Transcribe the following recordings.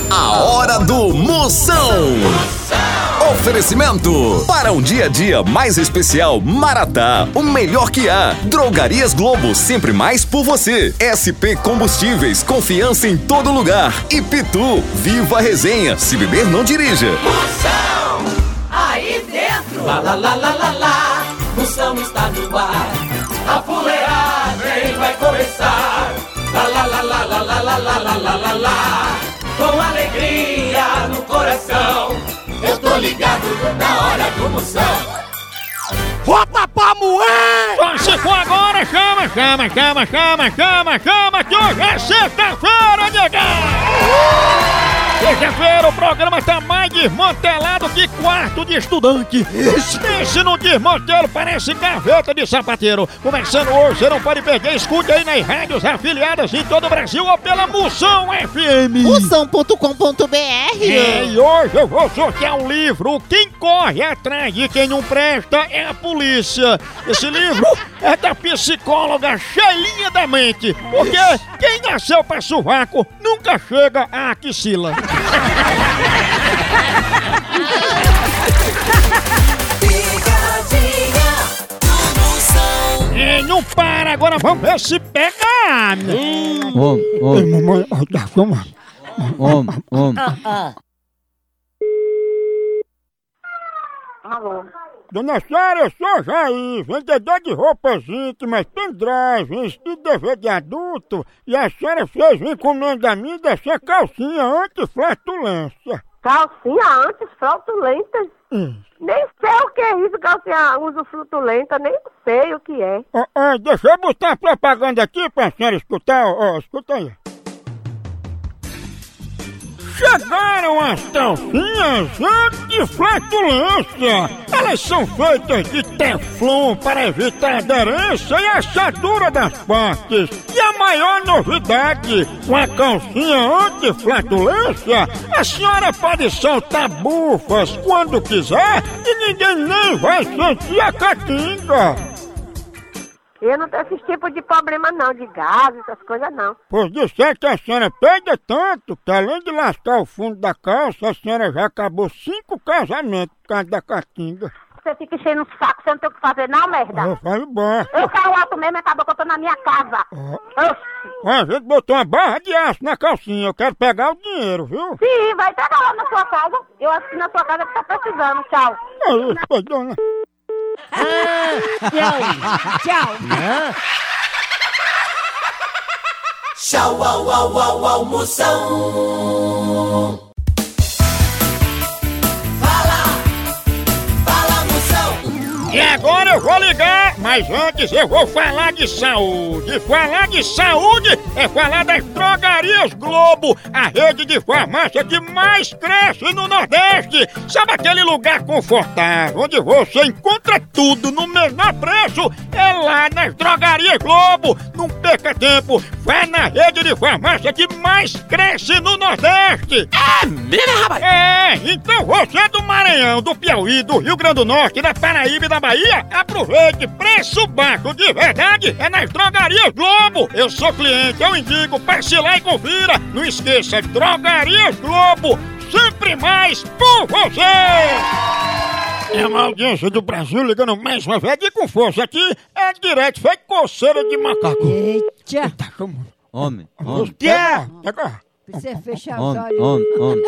A hora do Moção. Oferecimento para um dia a dia mais especial, Maratá, o melhor que há. Drogarias Globo, sempre mais por você. SP Combustíveis, confiança em todo lugar. E Pitu, viva a resenha, se beber não dirija. Moção, aí dentro, lá lá lá lá lá lá, Moção está no ar, a fuleagem vai começar, lá lá lá lá lá lá lá lá lá lá lá lá, com alegria no coração. Eu tô ligado na hora do Moção. Bota pra moer! Só se for agora, chama, que hoje é sexta-feira, nega! Sexta-feira o programa tá mais desmantelado que quarto de estudante. Pense no desmantelo, parece gaveta de sapateiro. Começando hoje, você não pode perder, escute aí nas rádios afiliadas em todo o Brasil ou pela Moção FM. Moção.com.br. E hoje eu vou sortear um livro. Quem corre atrás de quem não presta é a polícia. Esse livro é da psicóloga Cheilinha da Mente. Porque quem nasceu pra sovaco nunca chega à axila. E não para, agora vamos ver se pega. Mamãe, Alô? Dona Sara, eu sou Jair, vendedor de roupas íntimas, pendrives e DVD adulto. E a senhora fez uma encomenda a mim dessa calcinha anti-flatulência. Calcinha anti-fraudulenta? Nem sei o que é isso, calcinha uso frutulenta, nem sei o que é. Deixa eu botar a propaganda aqui pra senhora escutar, escuta aí. Chegaram as calcinhas anti-flatulência. Elas são feitas de teflon para evitar aderência e assadura das partes. E a maior novidade, com a calcinha anti-flatulência, a senhora pode soltar bufas quando quiser e ninguém nem vai sentir a catinga. Eu não tenho esse tipo de problema não, de gases, essas coisas não. Pois disser que a senhora peida tanto que além de lascar o fundo da calça, a senhora já acabou 5 casamentos por causa da catinga. Você fica enchendo o saco, você não tem o que fazer não, merda? Vai embora. Eu quero o alto mesmo e acabou que eu tô na minha casa. A gente botou uma barra de aço na calcinha, eu quero pegar o dinheiro, viu? Sim, vai pegar lá na sua casa. Eu acho que na sua casa que tá precisando, tchau. É isso, pois, dona. Tchau. Tchau, au, au, au, au, Moção. Fala, Moção. E agora eu vou ligar, mas antes eu vou falar de saúde. Falar de saúde é falar das Drogarias Globo, a rede de farmácia que mais cresce no Nordeste. Sabe aquele lugar confortável, onde você encontra tudo no menor preço? É lá nas Drogarias Globo. Não perca tempo, vá na rede de farmácia que mais cresce no Nordeste. É mesmo, rapaz? Então você do Maranhão, do Piauí, do Rio Grande do Norte, da Paraíba e da Bahia, aproveite, preço baixo de verdade é nas Drogarias Globo. Eu sou cliente, eu indico, passe lá e confira. Não esqueça, Drogarias Globo, sempre mais por você. É uma audiência do Brasil ligando mais uma vez e com força aqui, é direto, feito coceira de macaco. Eita! Homem. Você fecha os olhos. Homem.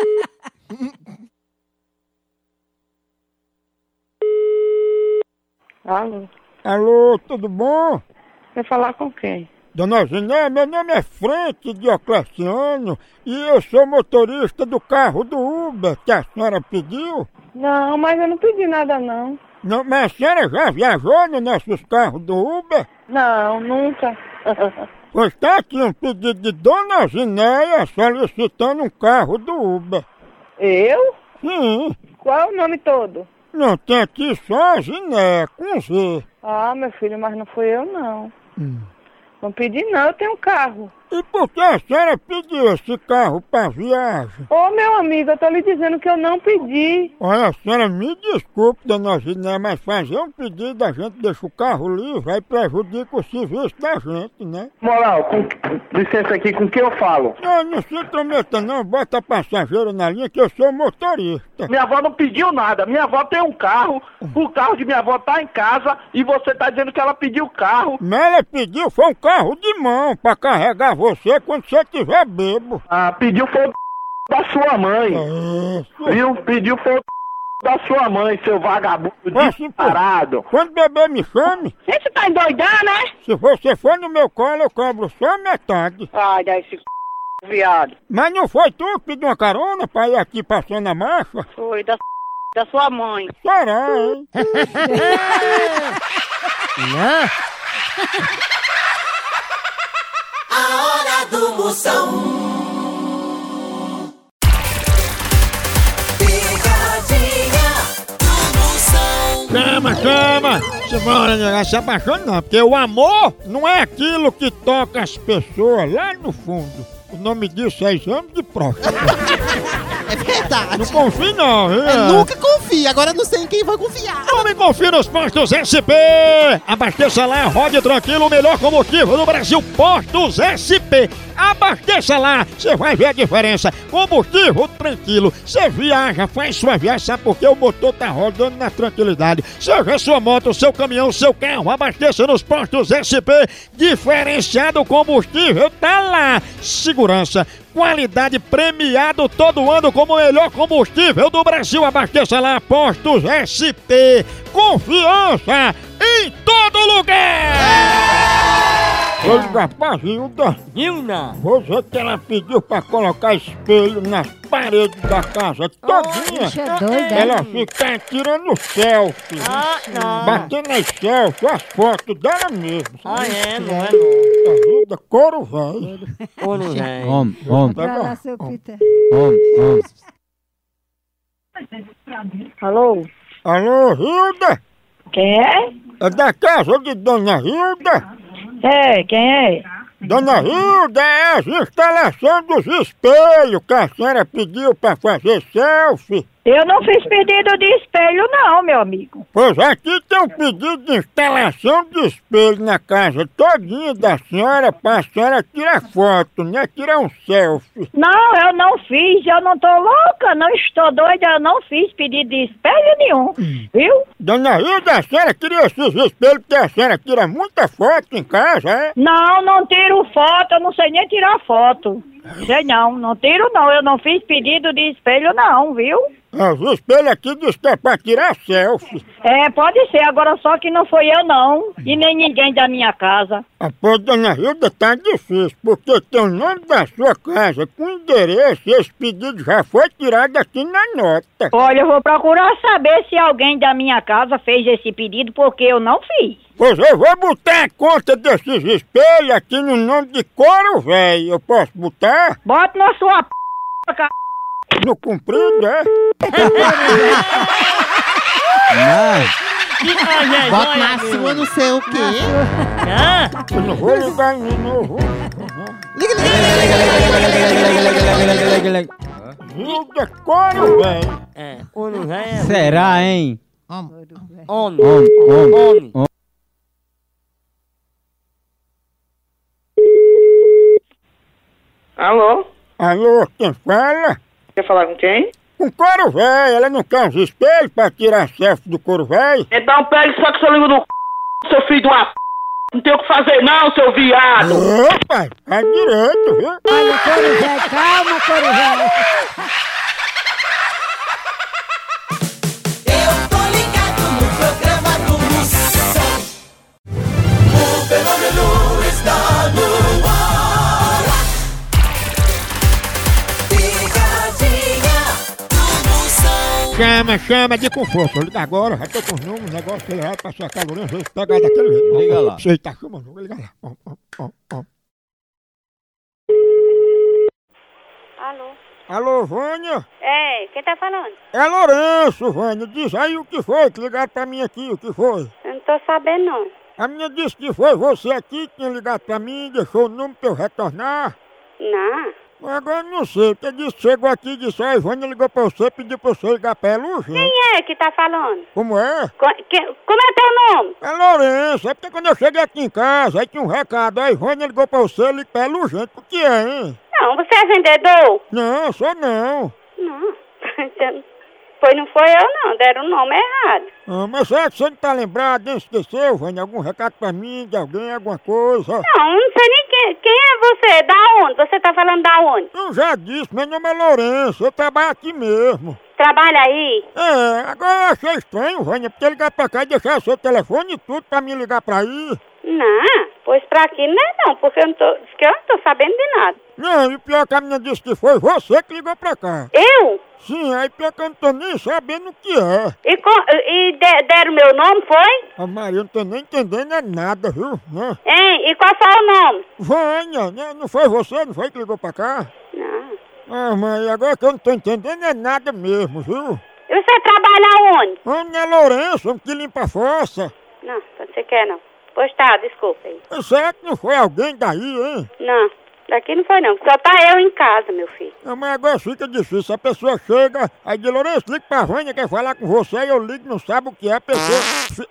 Alô? Alô, tudo bom? Quer falar com quem? Dona Ziné, meu nome é Frente Diocleciano e eu sou motorista do carro do Uber que a senhora pediu. Não, mas eu não pedi nada não. Não, mas a senhora já viajou nos nossos carros do Uber? Não, nunca. Pois tá aqui um pedido de Dona Zinéia solicitando um carro do Uber. Eu? Sim, Qual é o nome todo? não tem aqui só Zinéia, com Z. Ah, meu filho, mas não fui eu não. Não pedi não, eu tenho um carro. E por que a senhora pediu esse carro pra viagem? Ô, meu amigo, eu tô lhe dizendo que eu não pedi. Olha, a senhora me desculpe, dona Giné, mas fazer um pedido, a gente deixa o carro livre, aí prejudica o serviço da gente, né? Moral, licença aqui, com quem eu falo? Não se intrometa não, bota passageiro na linha que eu sou motorista. Minha avó não pediu nada, minha avó tem um carro, o carro de minha avó tá em casa e você tá dizendo que ela pediu o carro. Mas ela pediu foi um carro de mão pra carregar você quando você tiver bebo. Ah, pediu foi o da sua mãe, viu? Pediu foi o da sua mãe, seu vagabundo disparado. Quando beber me chame. Você tá endoidando, né? Se você for no meu colo, eu cobro só metade. Ai, dá esse viado. Mas não foi tu que pediu uma carona pra ir aqui passando a marcha? Foi da sua mãe. Será, hein? A hora do Moção. Picadinha do Moção. Chama! Simbora, nega, se apaixone não, porque o amor não é aquilo que toca as pessoas lá no fundo. O nome disso é exame de próstata. É verdade. Não confie não, viu? Eu nunca confio, agora eu não sei em quem vai confiar. Não me confie nos postos SP! Abasteça lá, rode tranquilo, o melhor combustível do Brasil, Postos SP! Abasteça lá, você vai ver a diferença. Combustível tranquilo, você viaja, faz sua viagem, sabe por quê? O motor tá rodando na tranquilidade. Seja sua moto, seu caminhão, seu carro, abasteça nos postos SP. Diferenciado combustível, tá lá. Segurança, qualidade, premiado todo ano como o melhor combustível do Brasil. Abasteça lá, Postos SP. Confiança em todo lugar! Vou ligar pra Hilda. Hilda! Você que ela pediu pra colocar espelho nas paredes da casa todinha. Bicha doida, Ela fica tirando selfie. Não. Batendo as selfies, as fotos dela mesma. Não é Hilda, couro velho. Ouro, velho. Homem. Pra lá, seu Peter. Alô? Alô, Hilda? Quem é? É da casa de Dona Hilda? É, quem é? Dona Hilda, é as instalações dos espelhos que a senhora pediu pra fazer selfie. Eu não fiz pedido de espelho não, meu amigo. Pois aqui tem um pedido de instalação de espelho na casa todinha da senhora pra senhora tirar foto, né? Tirar um selfie. Não, eu não fiz, eu não tô louca, não estou doida, eu não fiz pedido de espelho nenhum, viu? Dona Hilda, a senhora queria esses espelhos porque a senhora tira muita foto em casa, é? Não tiro foto, eu não sei nem tirar foto. Sei não tiro não, eu não fiz pedido de espelho não, viu? Os espelhos aqui diz que é pra tirar selfie. É, pode ser, agora só que não foi eu não, e nem ninguém da minha casa. Ah, pô, Dona Hilda, tá difícil, porque tem o nome da sua casa com endereço e esse pedido já foi tirado aqui na nota. Olha, eu vou procurar saber se alguém da minha casa fez esse pedido, porque eu não fiz. Pois eu vou botar a conta desses espelhos aqui no nome de Couro Velho. Eu posso botar? Bota na sua p***, c****. No comprido, é? Bota na sua, não sei o quê. Eu não vou ligar de novo. Liga. Hilda Couro Velho. Ouro, velho. Será, hein? Homem. Alô? Alô, quem fala? Quer falar com quem? Com Couro Velho. Ela não quer uns espelhos pra tirar selfie do Couro Velho? Então pegue só que seu língua do seu filho de uma p***. Não tem o que fazer não, seu viado. Opa, faz direito, viu? Olha, Couro Velho, calma, Couro Velho. Eu tô ligado no programa do Moção. O fenômeno está no ar. Picadinha do Moção. Chama de conforto. Liga agora, já tô com os números, o negócio que ele vai passar calorão, às vezes pega daquele jeito. Liga lá. Você tá chamando, liga lá. Alô? Alô, Vânia? É, quem tá falando? É Lourenço, Vânia. Diz aí o que foi, que ligaram pra mim aqui, o que foi? Eu não tô sabendo não. A menina disse que foi você aqui que tinha ligado pra mim, deixou o número pra eu retornar. Não. Agora eu não sei, porque disse que chegou aqui e disse, ó, a Ivânia ligou pra você, pediu pra você ligar pra ela urgente. Quem é que tá falando? Como é? Como é teu nome? É Lourenço, é porque quando eu cheguei aqui em casa, aí tinha um recado, a Ivânia ligou pra você, liga pra ela urgente. O que é, hein? Não, você é vendedor? Não, sou não. Não. Pois não foi eu não, deram o nome errado. Ah, mas será que você não tá lembrado, nem esqueceu, Vânia? Algum recado pra mim, de alguém, alguma coisa? Não sei nem quem é você, da onde? Você tá falando da onde? Eu já disse, meu nome é Lourenço, eu trabalho aqui mesmo. Trabalha aí? É, agora eu achei estranho, Vânia, porque ligar pra cá e deixar seu telefone e tudo pra mim ligar pra aí. Não, pois pra aqui não é não, porque eu não tô sabendo de nada. Não, e pior que a menina disse que foi você que ligou pra cá. Eu? Sim, aí pior que eu não tô nem sabendo o que é. E deram meu nome, foi? A Maria, eu não tô nem entendendo é nada, viu? Né? Hein? E qual foi o nome? Vânia, né? Não foi você, não foi que ligou pra cá? Não. Ah, mãe, agora que eu não tô entendendo é nada mesmo, viu? E você trabalha onde? Homem é Lourenço, homem que limpa a fossa. Não, você quer não. Pois tá, desculpa aí. Será que não foi alguém daí, hein? Não, daqui não foi não. Só tá eu em casa, meu filho. Não, mas agora fica difícil. A pessoa chega, aí diz, Lourenço, liga pra Vânia, quer falar com você, aí eu ligo, não sabe o que é, a pessoa...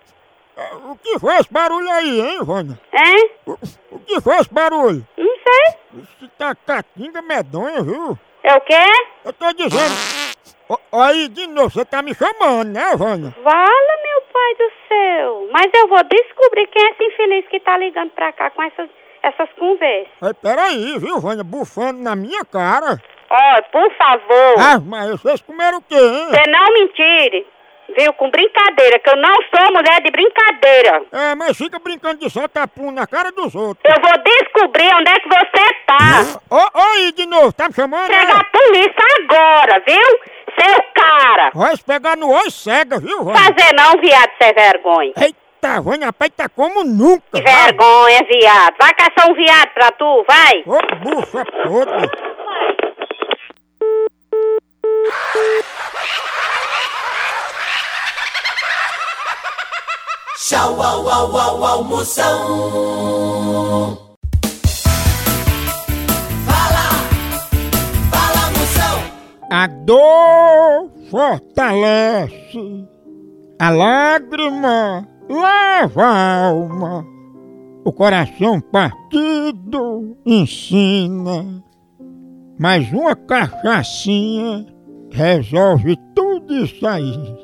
O que foi esse barulho aí, hein, Vânia? Hein? O que foi esse barulho? Não sei. Isso tá catinga medonha, viu? É o quê? Eu tô dizendo... Aí, de novo, você tá me chamando, né, Vânia? Vala, meu pai do céu. Mas eu vou descobrir quem é esse infeliz que tá ligando pra cá com essas conversas. Aí, peraí, viu, Vânia, bufando na minha cara. Ó, por favor. Ah, mas vocês comeram o quê, hein? Você não mentire. Viu, com brincadeira, que eu não sou mulher de brincadeira. É, mas fica brincando de soltar pum na cara dos outros. Eu vou descobrir onde é que você tá. Oi, de novo, tá me chamando? Chega a polícia agora, viu? Seu cara. Vai se pegar no olho cega, viu, Vânia? Fazer não, viado, sem vergonha. Eita, Vânia, rapaz, tá como nunca. Que vergonha, viado. Vai caçar um viado pra tu, vai. Ô, bufa podre. Tchau, au, au, au, almoção. Fala, moção. A dor fortalece, a lágrima lava a alma, o coração partido ensina, mas uma cachaçinha resolve tudo isso aí.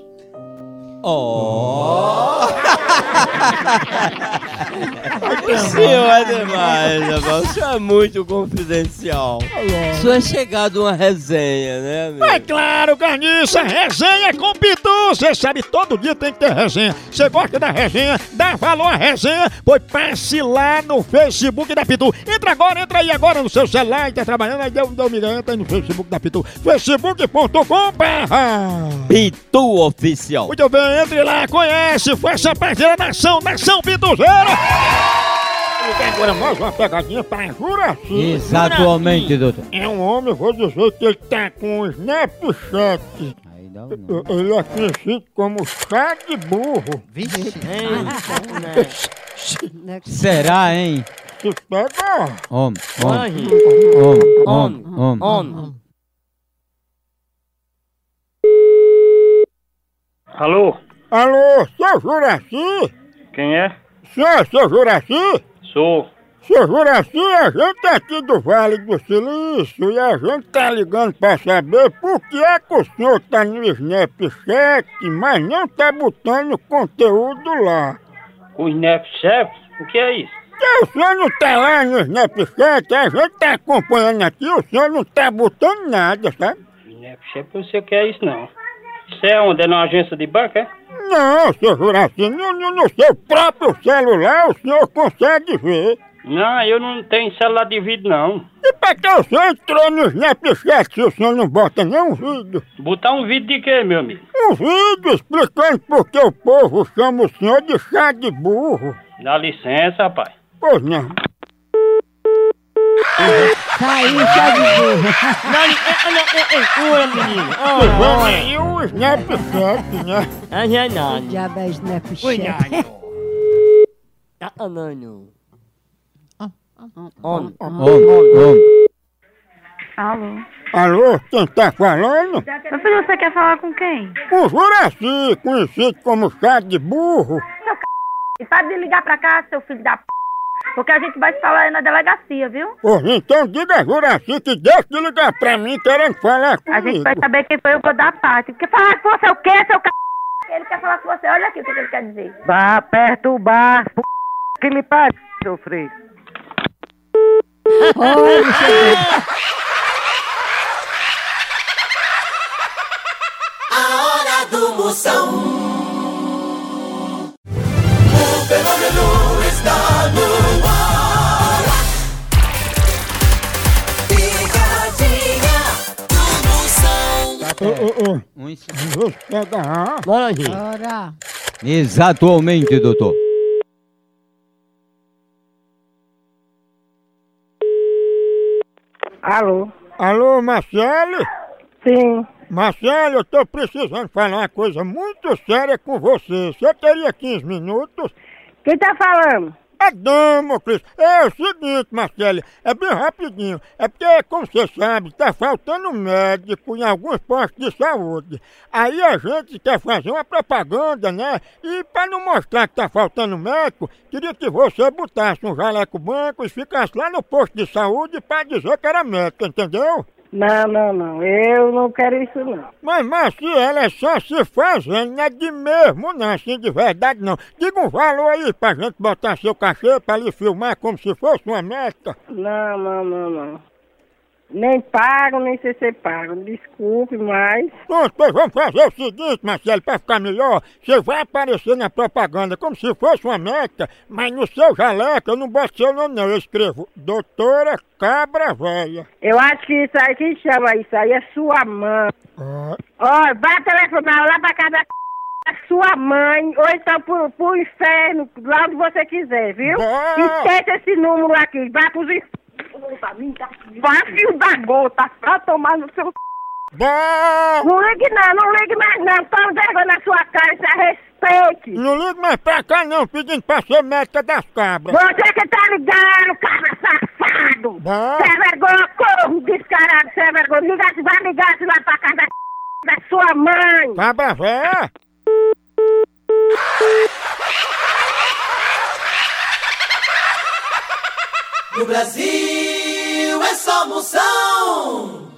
O senhor é demais, rapaz. O senhor é muito confidencial. O senhor é chegado a uma resenha, né, amigo? É claro, Carniça, resenha com Pitu. Você sabe, todo dia tem que ter resenha. Você gosta da resenha? Dá valor à resenha? Pois passe lá no Facebook da Pitu. Entra aí agora no seu celular, tá trabalhando, aí deu miga, entra aí no Facebook da Pitu. facebook.com/. Pitu Oficial. Muito bem, entre lá, conhece, faça parte da Nação Pituzeira. E tem agora mais uma pegadinha pra Juraci. Exatamente, doutor. É um homem, eu vou dizer que ele tá com um Snapchat. Ele é conhecido como chá de burro. Vixe. Será, hein? Se pega. Homem. Alô? Alô, seu Juraci? Quem é? Seu Juraci? Sou. Seu Juraci, a gente é aqui do Vale do Silício e a gente tá ligando pra saber por que é que o senhor tá no Snapchat, mas não tá botando conteúdo lá. O Snapchat? O que é isso? O senhor não tá lá no Snapchat, a gente tá acompanhando aqui, o senhor não tá botando nada, sabe? Snapchat, eu não sei o que é isso não. Isso é onde? É numa agência de banco, é? Não, seu Juraci, no seu próprio celular o senhor consegue ver. Não, eu não tenho celular de vídeo não. E pra que o senhor entrou no Snapchat se o senhor não bota nenhum vídeo? Botar um vídeo de quê, meu amigo? Um vídeo explicando por que o povo chama o senhor de chá de burro. Dá licença, rapaz. Pois não. Saiu chá de burro. menino. Vamos aí o Snapchat, né? É verdade. Diabo é Snapchat. Não. Homem. Alô? Alô, quem tá falando? Meu filho, você quer falar com quem? O Juraci, conhecido como chá de burro. E para de ligar pra cá, seu filho da p... Porque a gente vai se falar aí na delegacia, viu? Pô, então diga a Juraci que deixa de ligar pra mim querendo falar comigo. A gente vai saber quem foi, eu vou dar parte. Porque falar com você é o quê, seu c... Ele quer falar com você, olha aqui o que ele quer dizer. Vá perturbar, p... que lhe pare, seu freio. A hora do Moção. O fenômeno está no ar. Picadinha do Moção. Vou pegar. Bora, gente. Ora. Exatamente, doutor. Alô? Alô, Marcelo? Sim. Marcelo, eu tô precisando falar uma coisa muito séria com você. Você teria 15 minutos? Quem tá falando? É Damocles. É o seguinte, Marcelo, é bem rapidinho. É porque, como você sabe, tá faltando médico em alguns postos de saúde. Aí a gente quer fazer uma propaganda, né? E para não mostrar que tá faltando médico, queria que você botasse um jaleco branco e ficasse lá no posto de saúde para dizer que era médico, entendeu? Não. Eu não quero isso, não. Mas, Marciela, é só se fazendo, não é de mesmo não, assim, de verdade não. Diga um valor aí pra gente botar seu cachê pra lhe filmar como se fosse uma meta. Não. Nem pago, nem sei se pago. Desculpe, mas... Pronto, pois vamos fazer o seguinte, Marcelo, pra ficar melhor. Você vai aparecer na propaganda como se fosse uma meta, mas no seu jaleco eu não boto seu nome não, eu escrevo Doutora Cabra Véia. Eu acho que isso aí, quem chama isso aí é sua mãe. Ó, vai telefonar lá pra casa da sua mãe, ou então pro inferno, lá onde você quiser, viu? Esquece esse número aqui, vai pros infernos. Vai, filho da gota, pra tomar no seu... Não ligue mais não, toma vergonha na sua cara, isso é respeite. Não ligue mais pra cá não, pedindo pra ser médica das cabras. Você que tá ligando, cabra safado. Você é vergonha, corro descarado, você é vergonha. Vai ligar lá pra casa da sua mãe. Cabra véia? No Brasil é só Moção.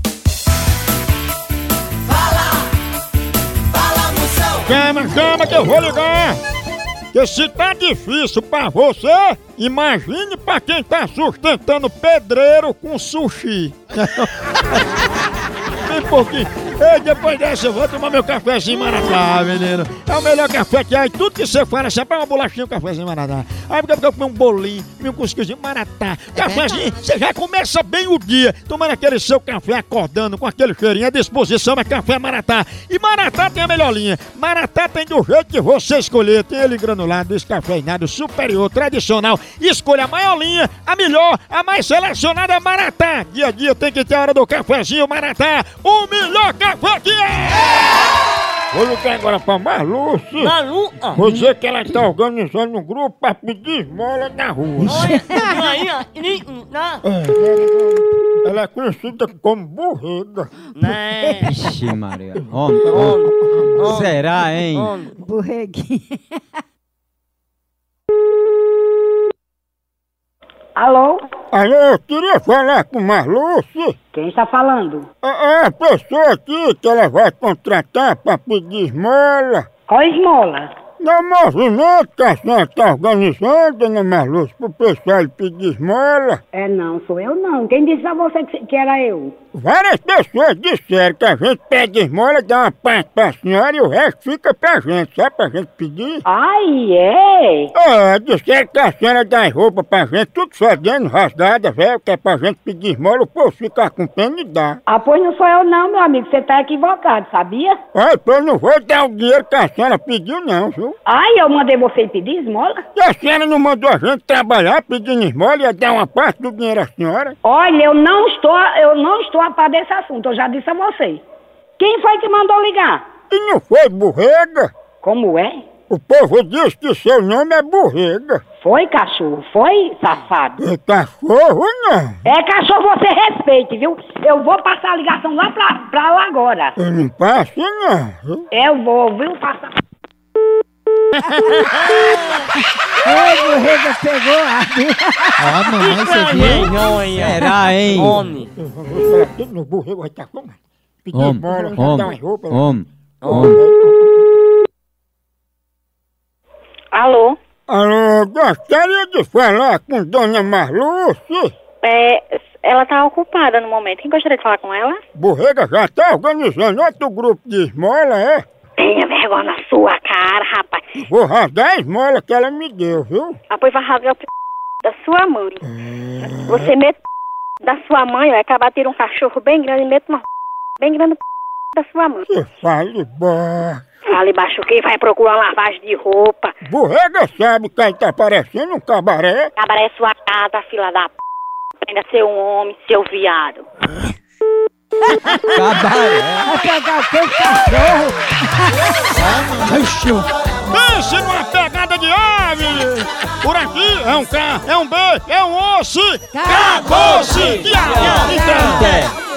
Fala Moção. Chama que eu vou ligar. Porque se tá difícil pra você, imagine pra quem tá sustentando pedreiro com sushi. Tem pouquinho. Ei, depois dessa eu vou tomar meu cafezinho Maratá, menino. É o melhor café que há. E tudo que você fala, você põe uma bolachinha, um cafezinho Maratá. Aí porque eu comer um bolinho, um cuscuzinho Maratá. Cafezinho, você já começa bem o dia, tomando aquele seu café, acordando com aquele cheirinho. A disposição é café Maratá. E Maratá tem a melhor linha. Maratá tem do jeito que você escolher. Tem ele granulado, descafeinado, superior, tradicional. Escolha a maior linha, a melhor, a mais selecionada Maratá. Dia a dia tem que ter a hora do cafezinho Maratá. O melhor café que é! Vou ligar agora pra Marluce. Vou dizer que ela tá organizando um grupo pra pedir esmola na rua. Ela é conhecida como burreda. Ixi, Maria. Homem. Será, hein? Borreguinha. Alô? Alô, eu queria falar com Marluce. Quem está falando? É a pessoa aqui que ela vai contratar pra pedir esmola. Qual esmola? No movimento que a senhora está organizando, dona Marluce, pro pessoal pedir esmola. É não, sou eu não. Quem disse a você que era eu? Várias pessoas disseram que a gente pede esmola, dá uma parte pra senhora e o resto fica pra gente, sabe, pra gente pedir. Ai, é? É, disseram que a senhora dá roupa pra gente, tudo fedendo, rasgada, velho, que é pra gente pedir esmola, o povo ficar com pena e dá. Ah, pois não sou eu não, meu amigo, você tá equivocado, sabia? Ai, pois eu não vou dar o dinheiro que a senhora pediu não, viu? Ai, eu mandei você pedir esmola? E a senhora não mandou a gente trabalhar pedindo esmola e ia dar uma parte do dinheiro à senhora? Olha, eu não estou a par desse assunto, eu já disse a você. Quem foi que mandou ligar? E não foi borrega? Como é? O povo diz que seu nome é Borrega. Foi, cachorro? Foi, safado? É cachorro, não. É, cachorro, você respeite, viu? Eu vou passar a ligação lá pra lá agora. Eu não passo, não. Viu? Eu vou, viu? Passar... Oi, Borrega, pegou Ó, mamãe, você viu? Será, hein? Homem. Eu vou falar tudo no Borrega, vai estar como? Pedir bola, dar umas roupas. Homem. Alô? Alô, gostaria de falar com Dona Marluce? Ela tá ocupada no momento. Quem gostaria de falar com ela? Borrega já tá organizando outro grupo de esmola, é? Tenha vergonha na sua cara, rapaz. Vou rasgar a esmola que ela me deu, viu? Depois vai rasgar o da sua mãe. Você mete da sua mãe, vai acabar tendo um cachorro bem grande e mete uma bem grande da sua mãe. Você fale baixo. Fale baixo quem vai procurar uma lavagem de roupa. Borrega sabe que aí tá parecendo um cabaré. Cabaré sua casa, fila da p. Aprenda a ser um homem, seu viado. Cabaré. Vai pegar aquele cachorro. Pense numa pegada de ave! Por aqui é um K, é um B, é um osso! Acabou-se! Tchau!